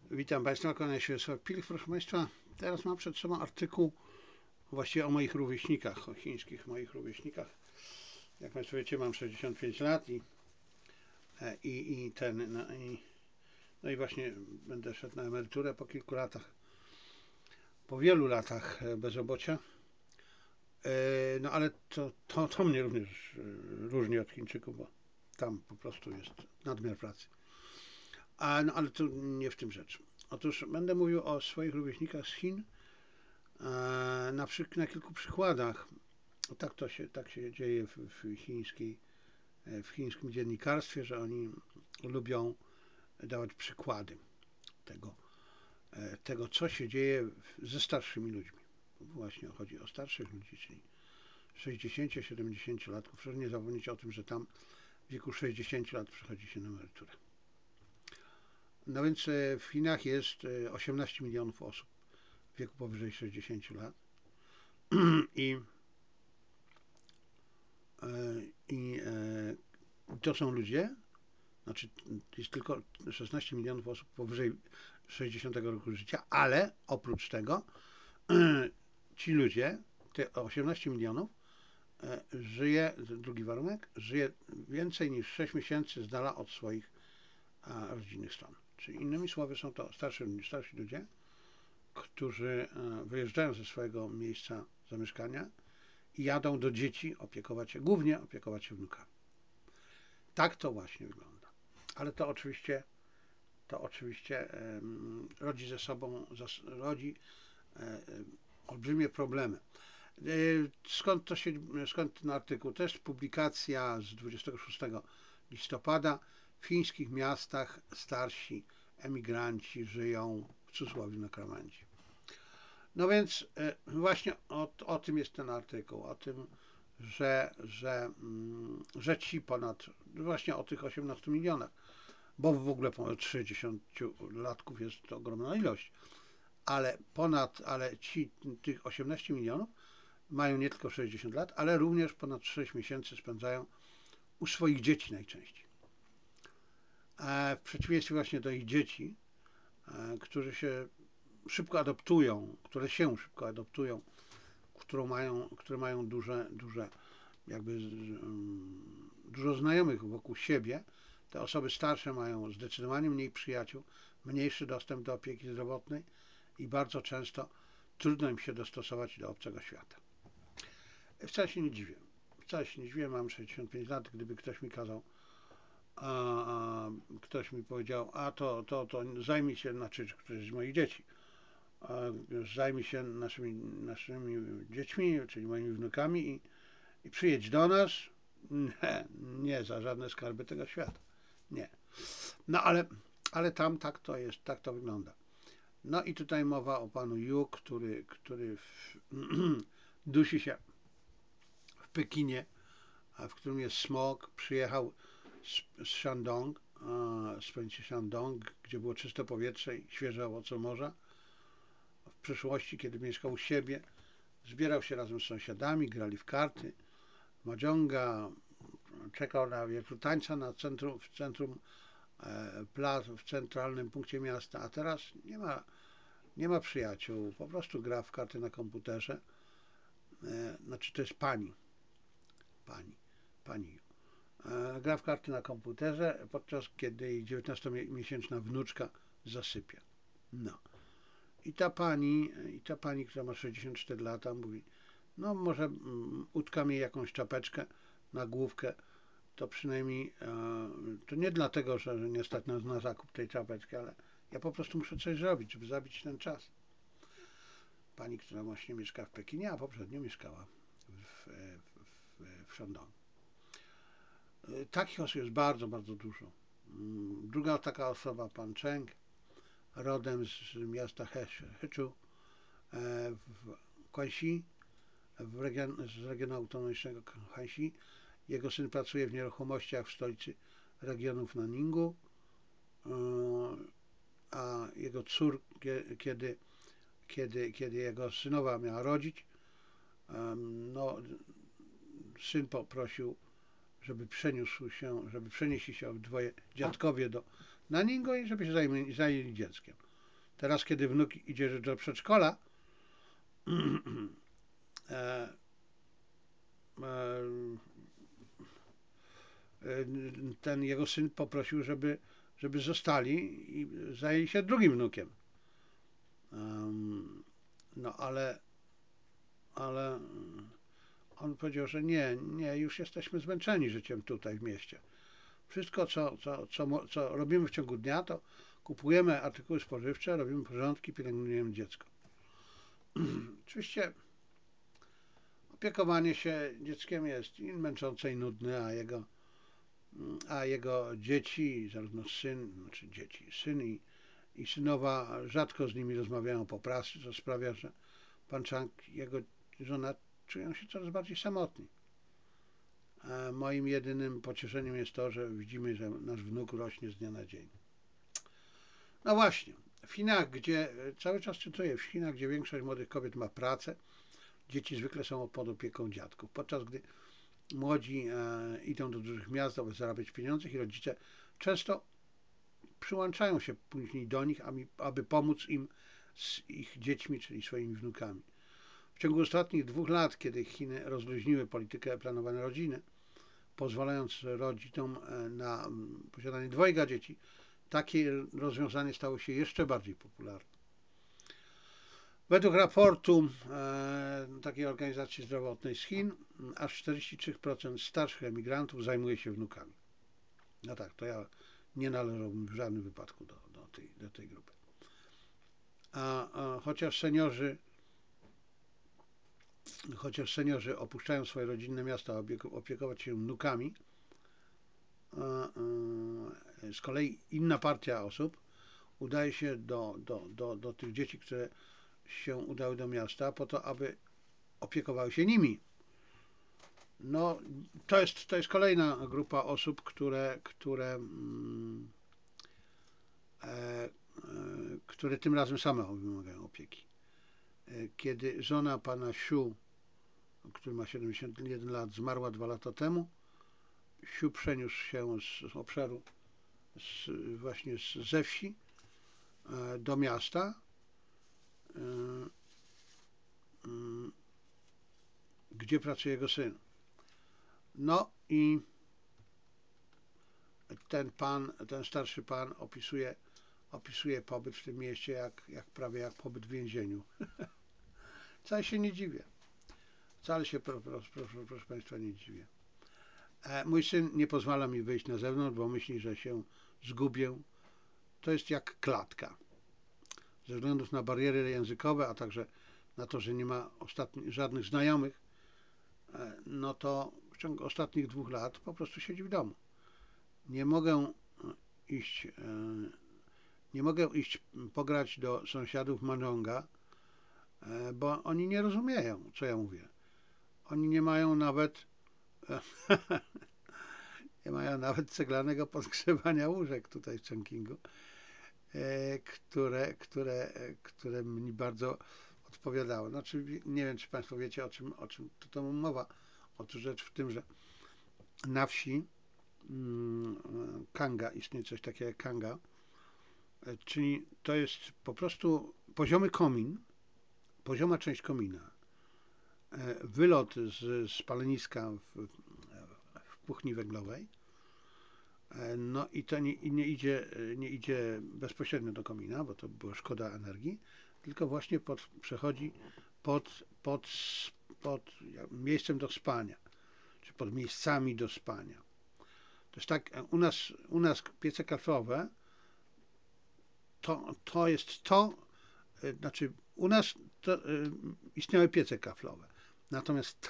Witam Państwa, kłaniam się Wiesław Pilch. Proszę Państwa, teraz mam przed sobą artykuł właściwie o moich rówieśnikach, o chińskich moich rówieśnikach. Jak Państwo wiecie, mam 65 lat no i właśnie będę szedł na emeryturę po kilku latach, po wielu latach bezrobocia. No ale to mnie również różni od Chińczyków, bo tam po prostu jest nadmiar pracy. No ale to nie w tym rzecz. Otóż będę mówił o swoich rówieśnikach z Chin, na kilku przykładach. Tak się dzieje w chińskim dziennikarstwie, że oni lubią dawać przykłady tego, co się dzieje ze starszymi ludźmi. Właśnie chodzi o starszych ludzi, czyli 60-70-latków. Proszę nie zapomnieć o tym, że tam w wieku 60 lat przychodzi się na emeryturę. No więc w Chinach jest 18 milionów osób w wieku powyżej 60 lat i, i to są ludzie, znaczy jest tylko 16 milionów osób powyżej 60 roku życia, ale oprócz tego ci ludzie, te 18 milionów żyje, drugi warunek, żyje więcej niż 6 miesięcy z dala od swoich rodzinnych stron. Czyli innymi słowy są to starsi ludzie, którzy wyjeżdżają ze swojego miejsca zamieszkania i jadą do dzieci głównie opiekować się wnukami. Tak to właśnie wygląda. Ale to oczywiście rodzi olbrzymie problemy. Skąd ten artykuł? To jest publikacja z 26 listopada. W chińskich miastach starsi emigranci żyją w cudzysłowie na krawędzi. No więc właśnie o tym jest ten artykuł, o tym, że ci właśnie o tych 18 milionach, bo w ogóle ponad 60-latków jest to ogromna ilość, ale tych 18 milionów mają nie tylko 60 lat, ale również ponad 6 miesięcy spędzają u swoich dzieci najczęściej. W przeciwieństwie właśnie do ich dzieci, które się szybko adoptują, które mają dużo znajomych wokół siebie, te osoby starsze mają zdecydowanie mniej przyjaciół, mniejszy dostęp do opieki zdrowotnej i bardzo często trudno im się dostosować do obcego świata. Wcale się nie dziwię, mam 65 lat, gdyby ktoś mi kazał, ktoś mi powiedział, to zajmij się, któreś z moich dzieci, zajmij się naszymi dziećmi, czyli moimi wnukami i przyjedź do nas. Nie, za żadne skarby tego świata. Nie. No ale tam tak to jest, tak to wygląda. No i tutaj mowa o panu Yu, który dusi się w Pekinie, w którym jest smog. Przyjechał z Shandong, z prowincji Shandong, gdzie było czyste powietrze i świeże owoce morza. W przeszłości, kiedy mieszkał u siebie, zbierał się razem z sąsiadami, grali w karty, mahjonga, czekał na wieczór tańca w centralnym punkcie miasta, a teraz nie ma przyjaciół, po prostu gra w karty na komputerze. Znaczy to jest pani. Gra w karty na komputerze, podczas kiedy jej 19-miesięczna wnuczka zasypia. No. I ta pani, która ma 64 lata, mówi, no może utkam jej jakąś czapeczkę na główkę, to przynajmniej, to nie dlatego, że nie stać nas na zakup tej czapeczki, ale ja po prostu muszę coś zrobić, żeby zabić ten czas. Pani, która właśnie mieszka w Pekinie, a poprzednio mieszkała w Shandong. Takich osób jest bardzo, bardzo dużo. Druga taka osoba, pan Cheng, rodem z miasta Hezhou w Guangxi, z regionu autonomicznego Shanxi. Jego syn pracuje w nieruchomościach w stolicy regionu w Nanningu, a jego córka, kiedy jego synowa miała rodzić, no, syn poprosił, żeby przenieśli się obydwoje dziadkowie do Nanningu i żeby się zajęli dzieckiem. Teraz, kiedy wnuk idzie do przedszkola, e, e, ten jego syn poprosił, żeby zostali i zajęli się drugim wnukiem. No ale on powiedział, że nie, już jesteśmy zmęczeni życiem tutaj w mieście. Wszystko, co robimy w ciągu dnia, to kupujemy artykuły spożywcze, robimy porządki, pielęgnujemy dziecko. Oczywiście opiekowanie się dzieckiem jest i męczące i nudne, a jego dzieci, zarówno syn i synowa rzadko z nimi rozmawiają po pracy, co sprawia, że pan Chang i jego żona czują się coraz bardziej samotni. A moim jedynym pocieszeniem jest to, że widzimy, że nasz wnuk rośnie z dnia na dzień. No właśnie, w Chinach, cały czas cytuję, w Chinach, gdzie większość młodych kobiet ma pracę, dzieci zwykle są pod opieką dziadków, podczas gdy młodzi idą do dużych miast, aby zarabiać pieniądze i rodzice często przyłączają się później do nich, aby pomóc im z ich dziećmi, czyli swoimi wnukami. W ciągu ostatnich 2 lat, kiedy Chiny rozluźniły politykę planowania rodziny, pozwalając rodzicom na posiadanie 2 dzieci, takie rozwiązanie stało się jeszcze bardziej popularne. Według raportu takiej organizacji zdrowotnej z Chin, aż 43% starszych emigrantów zajmuje się wnukami. No tak, to ja nie należałbym w żadnym wypadku do tej grupy. Chociaż seniorzy opuszczają swoje rodzinne miasta, aby opiekować się wnukami, z kolei inna partia osób udaje się do tych dzieci, które się udały do miasta, po to, aby opiekowały się nimi. No, to jest kolejna grupa osób, które tym razem same wymagają opieki. Kiedy żona pana Siu, który ma 71 lat, zmarła 2 lata temu, Siu przeniósł się z obszaru właśnie ze wsi do miasta, gdzie pracuje jego syn. No i ten starszy pan opisuje pobyt w tym mieście prawie jak pobyt w więzieniu. Wcale się nie dziwię. Wcale się, proszę Państwa, nie dziwię. Mój syn nie pozwala mi wyjść na zewnątrz, bo myśli, że się zgubię. To jest jak klatka. Ze względu na bariery językowe, a także na to, że nie ma żadnych znajomych, no to w ciągu ostatnich 2 lat po prostu siedzi w domu. Nie mogę iść pograć do sąsiadów mahjonga, bo oni nie rozumieją, co ja mówię. Oni nie mają nawet ceglanego podgrzewania łóżek tutaj w Chongqingu, które mi bardzo odpowiadało. Znaczy, nie wiem, czy Państwo wiecie, o czym to mowa. Otóż rzecz w tym, że na wsi Kanga, istnieje coś takiego jak Kanga, czyli to jest po prostu pozioma część komina, wylot z paleniska w kuchni węglowej, no i to nie idzie bezpośrednio do komina, bo to była szkoda energii, tylko właśnie przechodzi pod miejscem do spania, czy pod miejscami do spania. To jest tak, u nas piece kaflowe to jest znaczy u nas istniały piece kaflowe, natomiast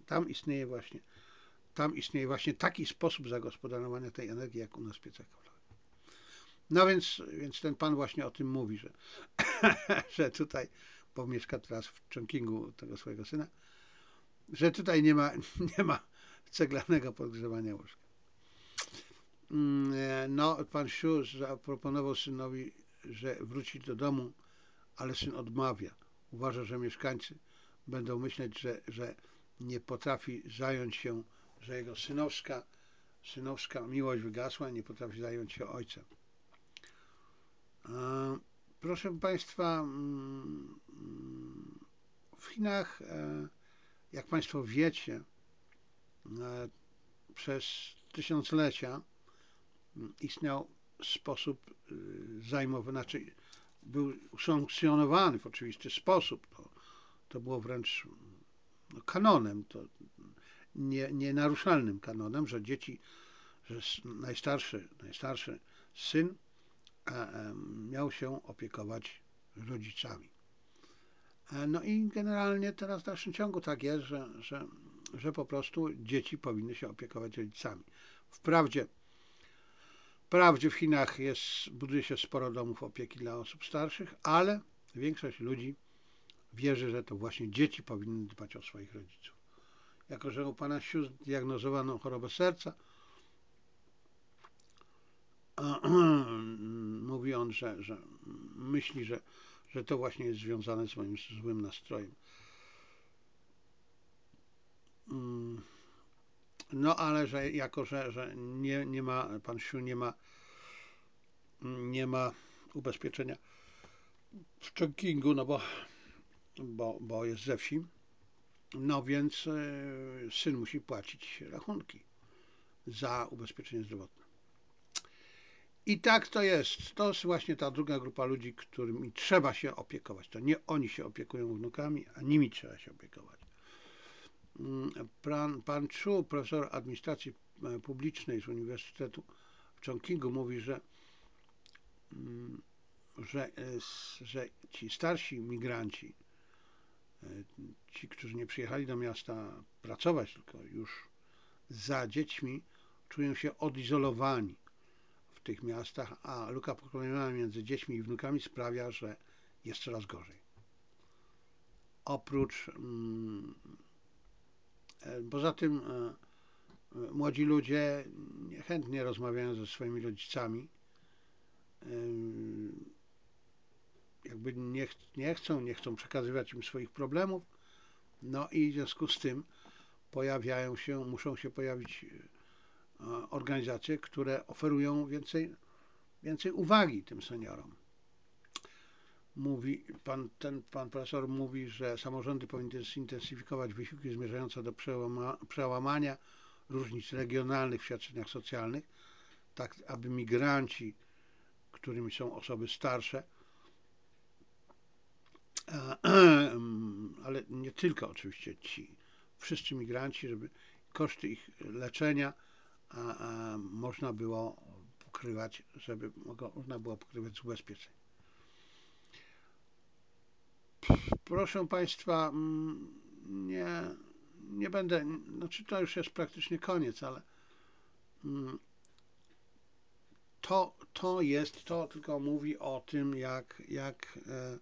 tam istnieje właśnie taki sposób zagospodarowania tej energii, jak u nas w piecach kaflowych. No więc ten pan właśnie o tym mówi, że tutaj, bo mieszka teraz w Chongqingu tego swojego syna, że tutaj nie ma ceglanego podgrzewania łóżka. No, pan Siu zaproponował synowi, że wróci do domu, ale syn odmawia. Uważa, że mieszkańcy będą myśleć, że nie potrafi zająć się, że jego synowska miłość wygasła i nie potrafi zająć się ojcem. Proszę Państwa, w Chinach, jak Państwo wiecie, przez tysiąclecia istniał sposób zajmowania, znaczy był usankcjonowany w oczywisty sposób. To było wręcz kanonem, to nienaruszalnym kanonem, że dzieci, że najstarszy syn miał się opiekować rodzicami. No i generalnie teraz w dalszym ciągu tak jest, że po prostu dzieci powinny się opiekować rodzicami. Wprawdzie w Chinach buduje się sporo domów opieki dla osób starszych, ale większość ludzi wierzy, że to właśnie dzieci powinny dbać o swoich rodziców. Jako że u pana Siu zdiagnozowano chorobę serca, mówi on, że myśli, że to właśnie jest związane z moim złym nastrojem. No ale że jako, że nie ma, pan Siu nie ma ubezpieczenia w Chongqingu, no bo jest ze wsi, no więc syn musi płacić rachunki za ubezpieczenie zdrowotne. I tak to jest. To jest właśnie ta druga grupa ludzi, którymi trzeba się opiekować. To nie oni się opiekują wnukami, a nimi trzeba się opiekować. Pan Chu, profesor administracji publicznej z Uniwersytetu w Chongqingu, mówi, że ci starsi migranci, ci, którzy nie przyjechali do miasta pracować, tylko już za dziećmi, czują się odizolowani w tych miastach, a luka pokoleniowa między dziećmi i wnukami sprawia, że jest coraz gorzej. Poza tym młodzi ludzie niechętnie rozmawiają ze swoimi rodzicami, jakby nie chcą przekazywać im swoich problemów, no i w związku z tym muszą się pojawić organizacje, które oferują więcej uwagi tym seniorom. Pan profesor mówi, że samorządy powinny zintensyfikować wysiłki zmierzające do przełamania różnic regionalnych w świadczeniach socjalnych, tak aby migranci, którymi są osoby starsze, ale nie tylko oczywiście wszyscy migranci, żeby koszty ich leczenia można było pokrywać, można było pokrywać z ubezpieczeń. Proszę Państwa, nie będę, znaczy to już jest praktycznie koniec, ale to tylko mówi o tym, jak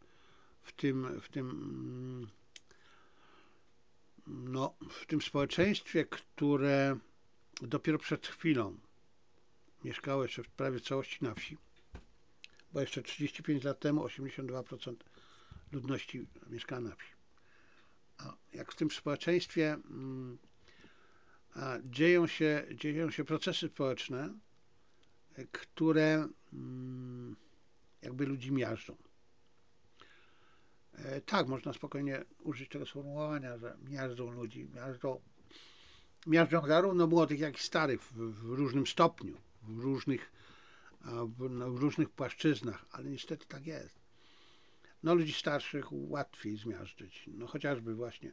w tym społeczeństwie, które dopiero przed chwilą mieszkało jeszcze prawie w całości na wsi, bo jeszcze 35 lat temu 82% ludności mieszkała na wsi. A jak w tym społeczeństwie dzieją się procesy społeczne, które jakby ludzi miażdżą. Tak, można spokojnie użyć tego sformułowania, że miażdżą ludzi, miażdżą zarówno młodych, jak i starych w różnym stopniu, w różnych płaszczyznach, ale niestety tak jest. No ludzi starszych łatwiej zmiażdżyć, no chociażby właśnie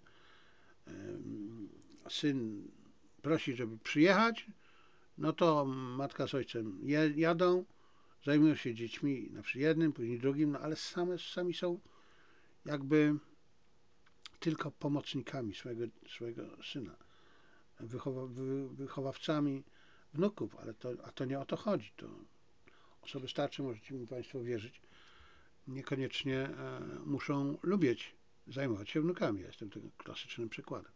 syn prosi, żeby przyjechać, no to matka z ojcem jadą, zajmują się dziećmi, na przykład jednym, później drugim, no ale sami są jakby tylko pomocnikami swojego syna, wychowawcami wnuków, a to nie o to chodzi. To osoby starsze, możecie mi Państwo wierzyć, niekoniecznie muszą lubić zajmować się wnukami. Ja jestem tego klasycznym przykładem.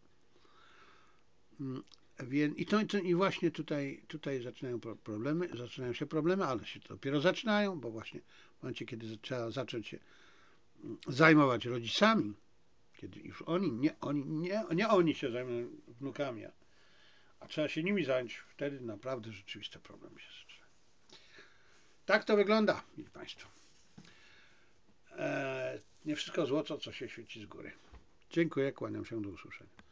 I właśnie tutaj zaczynają się problemy, ale się dopiero zaczynają, bo właśnie w momencie, kiedy trzeba zacząć się zajmować rodzicami, kiedy już nie oni się zajmują wnukami, a trzeba się nimi zająć, wtedy naprawdę rzeczywiste problemy się zaczynają. Tak to wygląda, mili Państwo. Nie wszystko złoto, co się świeci z góry. Dziękuję, kłaniam się, do usłyszenia.